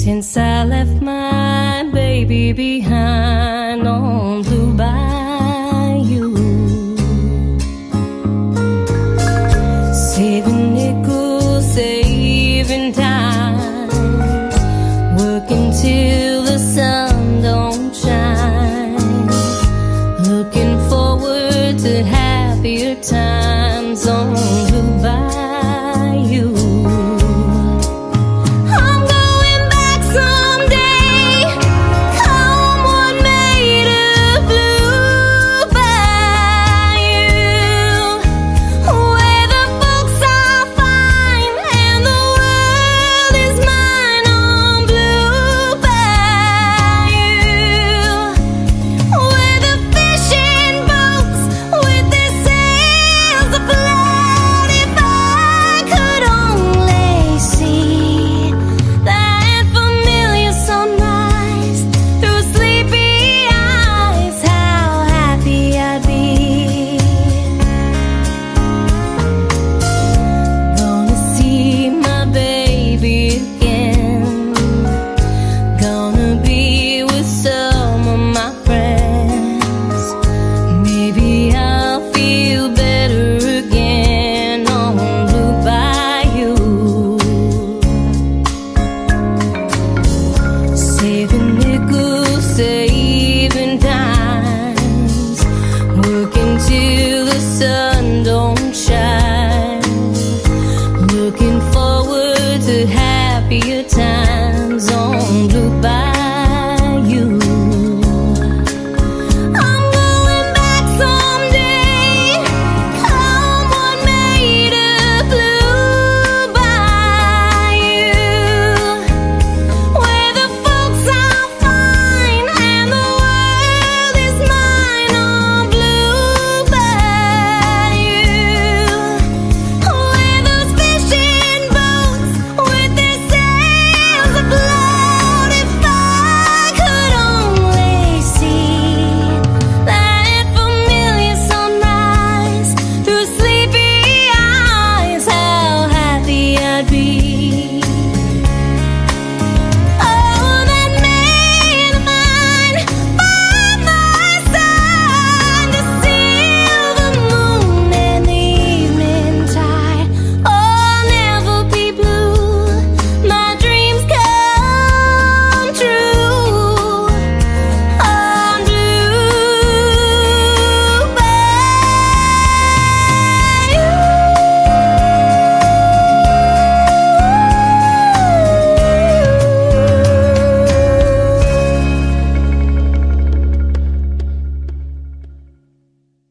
Since I left my baby behind on Blue Bayou, saving nickels, saving time, working till the sun don't shine, looking forward to happier times on Blue Bayou. Saving nickels, saving dimes, working till the sun don't shine, looking forward to happier times.